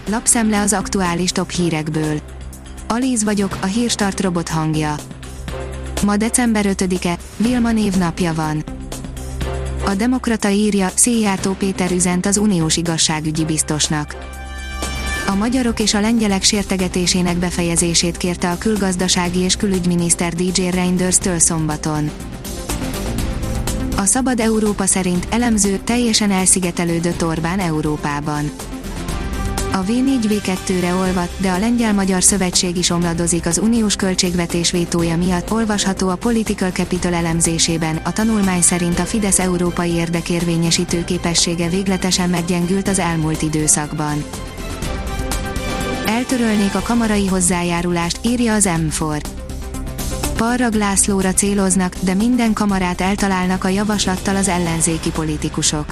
lapszemle az aktuális top hírekből. Alíz vagyok, a Hírstart robot hangja. Ma december 5-e, Vilma névnapja van. A Demokrata írja, Szijjártó Péter üzent az uniós igazságügyi biztosnak. A magyarok és a lengyelek sértegetésének befejezését kérte a külgazdasági és külügyminiszter DJ Reinders-től szombaton. A Szabad Európa szerint elemző, teljesen elszigetelődött Orbán Európában. A V4V2-re olvad, de a Lengyel-Magyar Szövetség is omladozik az uniós költségvetés vétója miatt, olvasható a Political Capital elemzésében. A tanulmány szerint a Fidesz európai érdekérvényesítő képessége végletesen meggyengült az elmúlt időszakban. Eltörölnék a kamarai hozzájárulást, írja az M4. Parrag Lászlóra céloznak, de minden kamarát eltalálnak a javaslattal az ellenzéki politikusok.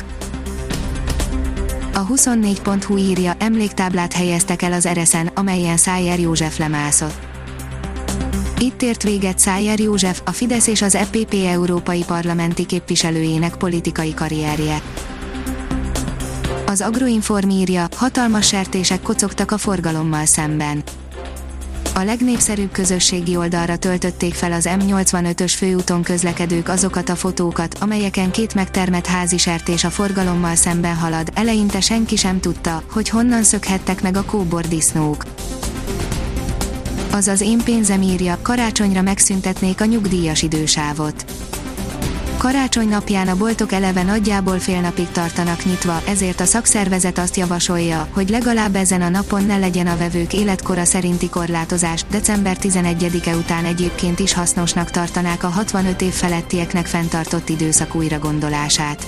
A 24.hu írja, emléktáblát helyeztek el az Ereszen, amelyen Szájer József lemászott. Itt ért véget Szájer József, a Fidesz és az EPP európai parlamenti képviselőjének politikai karrierje. Az Agroinform írja, hatalmas sertések kocogtak a forgalommal szemben. A legnépszerűbb közösségi oldalra töltötték fel az M85-ös főúton közlekedők azokat a fotókat, amelyeken két megtermett házi sertés a forgalommal szemben halad. Eleinte senki sem tudta, hogy honnan szökhettek meg a kóbordisznók. Azaz Én pénzem írja, karácsonyra megszüntetnék a nyugdíjas idősávot. Karácsony napján a boltok eleve nagyjából fél napig tartanak nyitva, ezért a szakszervezet azt javasolja, hogy legalább ezen a napon ne legyen a vevők életkora szerinti korlátozás. December 11-e után egyébként is hasznosnak tartanák a 65 év felettieknek fenntartott időszak újragondolását.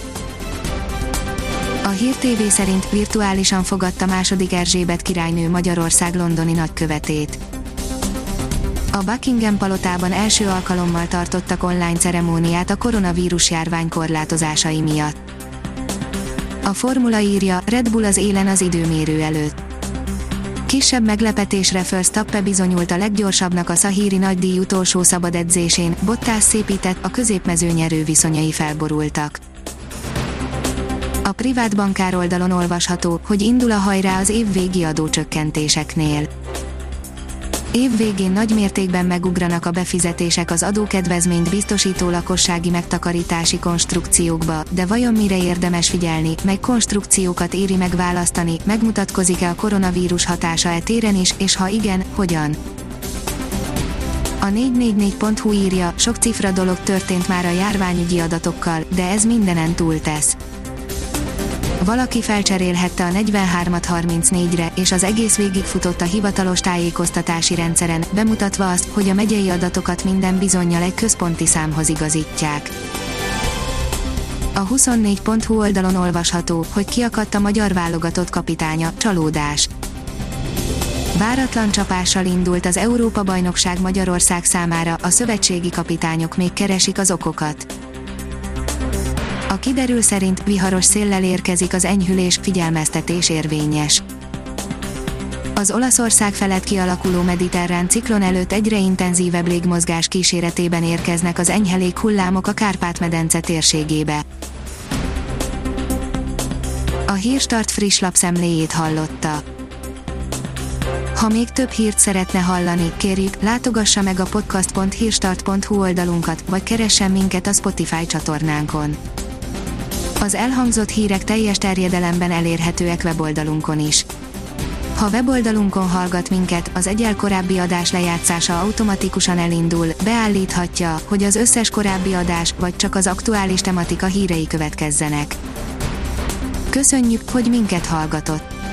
A Hír TV szerint virtuálisan fogadta második Erzsébet királynő Magyarország londoni nagykövetét. A Buckingham palotában első alkalommal tartottak online ceremóniát a koronavírus járvány korlátozásai miatt. A Formula írja, Red Bull az élen az időmérő előtt. Kisebb meglepetésre Verstappen bizonyult a leggyorsabbnak a szahíri nagydíj utolsó szabad edzésén, Bottas szépített, a középmezőny erőviszonyai felborultak. A privát bankár oldalon olvasható, hogy indul a hajrá az évvégi adócsökkentéseknél. Év végén nagy mértékben megugranak a befizetések az adókedvezményt biztosító lakossági megtakarítási konstrukciókba, de vajon mire érdemes figyelni, mely konstrukciókat éri megválasztani, megmutatkozik-e a koronavírus hatása e téren is, és ha igen, hogyan? A 444.hu írja, sok cifra dolog történt már a járványügyi adatokkal, de ez mindenen túltesz. Valaki felcserélhette a 43-at 34-re, és az egész végig futott a hivatalos tájékoztatási rendszeren, bemutatva azt, hogy a megyei adatokat minden bizonnyal egy központi számhoz igazítják. A 24.hu oldalon olvasható, hogy kiakadt a magyar válogatott kapitánya, csalódás. Váratlan csapással indult az Európa-bajnokság Magyarország számára, a szövetségi kapitányok még keresik az okokat. A kiderül szerint viharos széllel érkezik az enyhülés, figyelmeztetés érvényes. Az Olaszország felett kialakuló mediterrán ciklon előtt egyre intenzívebb légmozgás kíséretében érkeznek az enyhe léghullámok a Kárpát-medence térségébe. A Hírstart friss lapszemléjét hallotta. Ha még több hírt szeretne hallani, kérjük, látogassa meg a podcast.hírstart.hu oldalunkat, vagy keressen minket a Spotify csatornánkon. Az elhangzott hírek teljes terjedelemben elérhetőek weboldalunkon is. Ha weboldalunkon hallgat minket, az egyel korábbi adás lejátszása automatikusan elindul, beállíthatja, hogy az összes korábbi adás, vagy csak az aktuális tematika hírei következzenek. Köszönjük, hogy minket hallgatott!